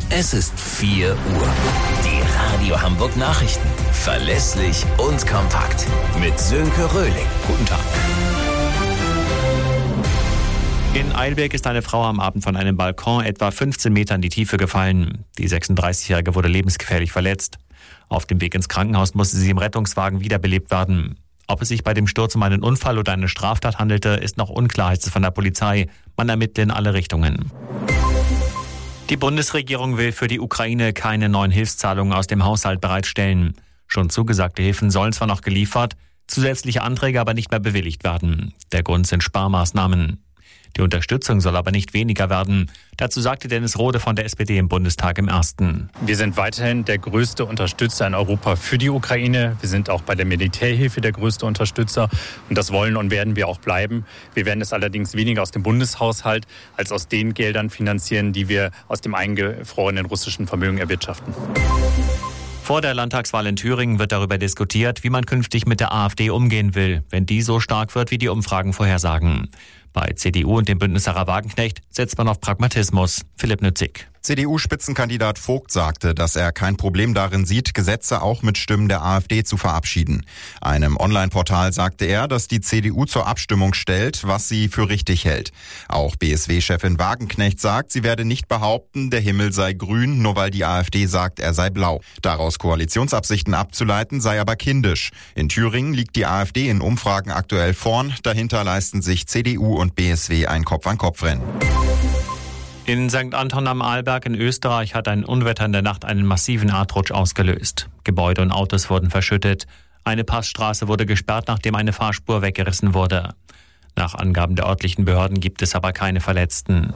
Es ist 4 Uhr. Die Radio Hamburg Nachrichten. Verlässlich und kompakt. Mit Sönke Röhling. Guten Tag. In Eilberg ist eine Frau am Abend von einem Balkon etwa 15 Meter in die Tiefe gefallen. Die 36-Jährige wurde lebensgefährlich verletzt. Auf dem Weg ins Krankenhaus musste sie im Rettungswagen wiederbelebt werden. Ob es sich bei dem Sturz um einen Unfall oder eine Straftat handelte, ist noch unklar, heißt es von der Polizei. Man ermittelt in alle Richtungen. Die Bundesregierung will für die Ukraine keine neuen Hilfszahlungen aus dem Haushalt bereitstellen. Schon zugesagte Hilfen sollen zwar noch geliefert, zusätzliche Anträge aber nicht mehr bewilligt werden. Der Grund sind Sparmaßnahmen. Die Unterstützung soll aber nicht weniger werden. Dazu sagte Dennis Rohde von der SPD im Bundestag im Ersten. Wir sind weiterhin der größte Unterstützer in Europa für die Ukraine. Wir sind auch bei der Militärhilfe der größte Unterstützer. Und das wollen und werden wir auch bleiben. Wir werden es allerdings weniger aus dem Bundeshaushalt als aus den Geldern finanzieren, die wir aus dem eingefrorenen russischen Vermögen erwirtschaften. Vor der Landtagswahl in Thüringen wird darüber diskutiert, wie man künftig mit der AfD umgehen will, wenn die so stark wird, wie die Umfragen vorhersagen. Bei CDU und dem Bündnis Sarah Wagenknecht setzt man auf Pragmatismus. Philipp Nützig. CDU-Spitzenkandidat Vogt sagte, dass er kein Problem darin sieht, Gesetze auch mit Stimmen der AfD zu verabschieden. Einem Online-Portal sagte er, dass die CDU zur Abstimmung stellt, was sie für richtig hält. Auch BSW-Chefin Wagenknecht sagt, sie werde nicht behaupten, der Himmel sei grün, nur weil die AfD sagt, er sei blau. Daraus Koalitionsabsichten abzuleiten, sei aber kindisch. In Thüringen liegt die AfD in Umfragen aktuell vorn. Dahinter leisten sich CDU und BSW ein Kopf-an-Kopf-Rennen. In St. Anton am Arlberg in Österreich hat ein Unwetter in der Nacht einen massiven Erdrutsch ausgelöst. Gebäude und Autos wurden verschüttet. Eine Passstraße wurde gesperrt, nachdem eine Fahrspur weggerissen wurde. Nach Angaben der örtlichen Behörden gibt es aber keine Verletzten.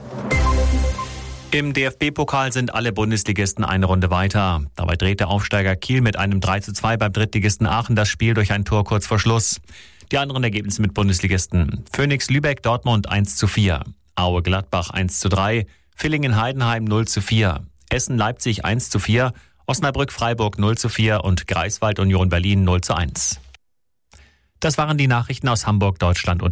Im DFB-Pokal sind alle Bundesligisten eine Runde weiter. Dabei dreht der Aufsteiger Kiel mit einem 3:2 beim Drittligisten Aachen das Spiel durch ein Tor kurz vor Schluss. Die anderen Ergebnisse mit Bundesligisten: Phoenix Lübeck Dortmund 1:4, Aue Gladbach 1:3, Villingen-Heidenheim 0:4, Essen-Leipzig 1:4, Osnabrück-Freiburg 0:4 und Greifswald-Union Berlin 0:1. Das waren die Nachrichten aus Hamburg, Deutschland und